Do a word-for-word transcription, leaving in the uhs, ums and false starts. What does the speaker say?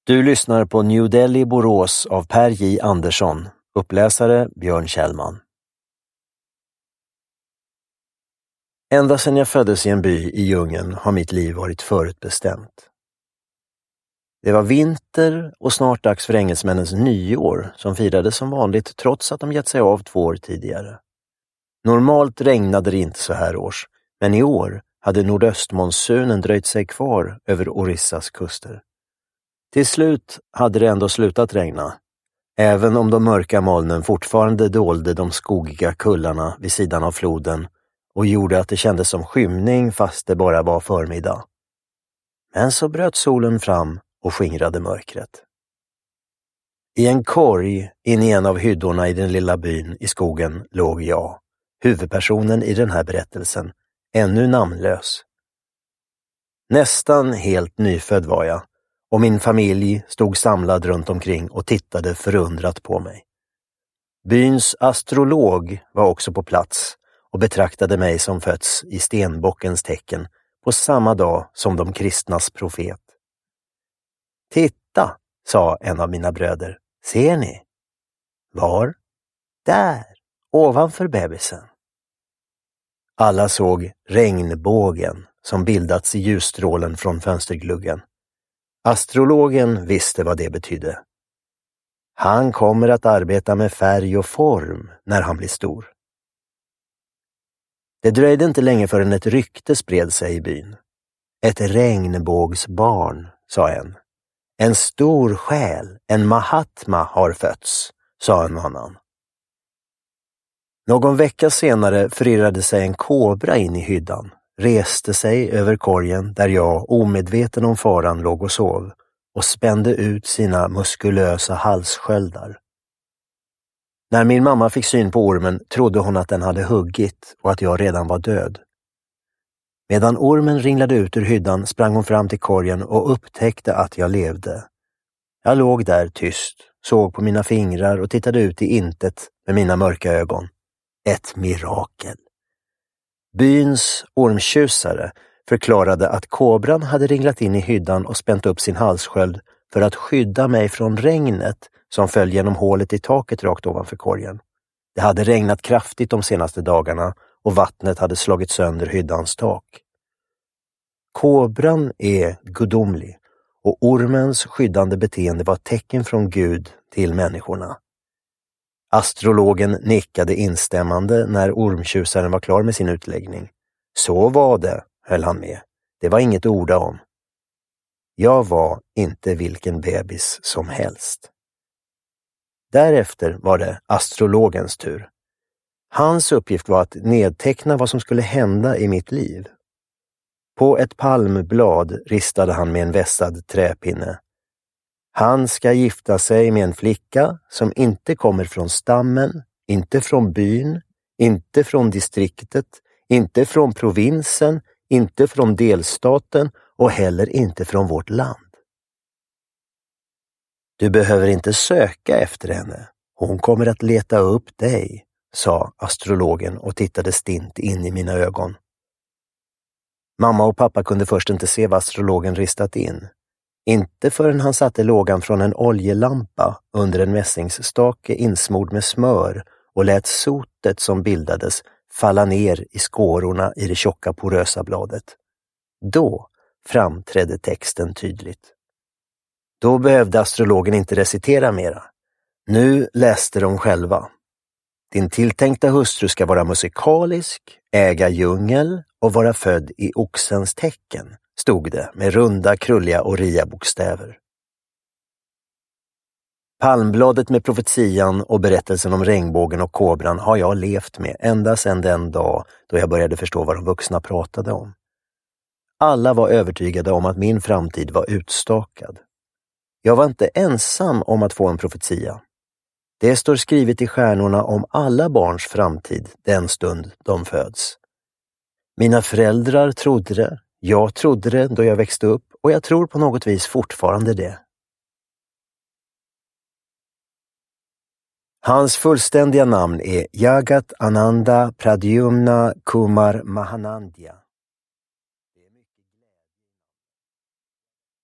Du lyssnar på New Delhi Borås av Per J. Andersson. Uppläsare Björn Kjellman. Ända sedan jag föddes i en by i djungeln har mitt liv varit förutbestämt. Det var vinter och snart dags för engelsmännens nyår som firades som vanligt trots att de gett sig av två år tidigare. Normalt regnade det inte så här års, men i år hade nordöstmonsunen dröjt sig kvar över Orissas kuster. Till slut hade det ändå slutat regna, även om de mörka molnen fortfarande dolde de skogiga kullarna vid sidan av floden och gjorde att det kändes som skymning fast det bara var förmiddag. Men så bröt solen fram och skingrade mörkret. I en korg in i en av hyddorna i den lilla byn i skogen låg jag, huvudpersonen i den här berättelsen, ännu namnlös. Nästan helt nyfödd var jag. Och min familj stod samlad runt omkring och tittade förundrat på mig. Byns astrolog var också på plats och betraktade mig som fötts i stenbockens tecken på samma dag som de kristnas profet. Titta, sa en av mina bröder. Ser ni? Var? Där, ovanför bebisen. Alla såg regnbågen som bildats i ljusstrålen från fönstergluggen. Astrologen visste vad det betydde. Han kommer att arbeta med färg och form när han blir stor. Det dröjde inte länge förrän ett rykte spred sig i byn. Ett regnbågsbarn, sa en. En stor själ, en mahatma har fötts, sa en annan. Någon vecka senare förirrade sig en kobra in i hyddan. Reste sig över korgen där jag, omedveten om faran, låg och sov och spände ut sina muskulösa halssköldar. När min mamma fick syn på ormen trodde hon att den hade huggit och att jag redan var död. Medan ormen ringlade ut ur hyddan sprang hon fram till korgen och upptäckte att jag levde. Jag låg där tyst, såg på mina fingrar och tittade ut i intet med mina mörka ögon. Ett mirakel. Byns ormtjusare förklarade att kobran hade ringlat in i hyddan och spänt upp sin halssköld för att skydda mig från regnet som föll genom hålet i taket rakt ovanför korgen. Det hade regnat kraftigt de senaste dagarna och vattnet hade slagit sönder hyddans tak. Kobran är gudomlig och ormens skyddande beteende var ett tecken från Gud till människorna. Astrologen nickade instämmande när ormtjusaren var klar med sin utläggning. Så var det, höll han med. Det var inget orda om. Jag var inte vilken bebis som helst. Därefter var det astrologens tur. Hans uppgift var att nedteckna vad som skulle hända i mitt liv. På ett palmblad ristade han med en vässad träpinne. Han ska gifta sig med en flicka som inte kommer från stammen, inte från byn, inte från distriktet, inte från provinsen, inte från delstaten och heller inte från vårt land. Du behöver inte söka efter henne. Hon kommer att leta upp dig, sa astrologen och tittade stint in i mina ögon. Mamma och pappa kunde först inte se vad astrologen ristat in. Inte förrän han satte lågan från en oljelampa under en mässingsstake insmord med smör och lät sotet som bildades falla ner i skårorna i det tjocka porösa bladet. Då framträdde texten tydligt. Då behövde astrologen inte recitera mera. Nu läste de själva. Din tilltänkta hustru ska vara musikalisk, äga djungel och vara född i oxens tecken, stod det med runda, krulliga och ria bokstäver. Palmbladet med profetian och berättelsen om regnbågen och kobran har jag levt med ända sedan den dag då jag började förstå vad de vuxna pratade om. Alla var övertygade om att min framtid var utstakad. Jag var inte ensam om att få en profetia. Det står skrivet i stjärnorna om alla barns framtid den stund de föds. Mina föräldrar trodde det, jag trodde det då jag växte upp och jag tror på något vis fortfarande det. Hans fullständiga namn är Jagat Ananda Pradyumna Kumar Mahanandya.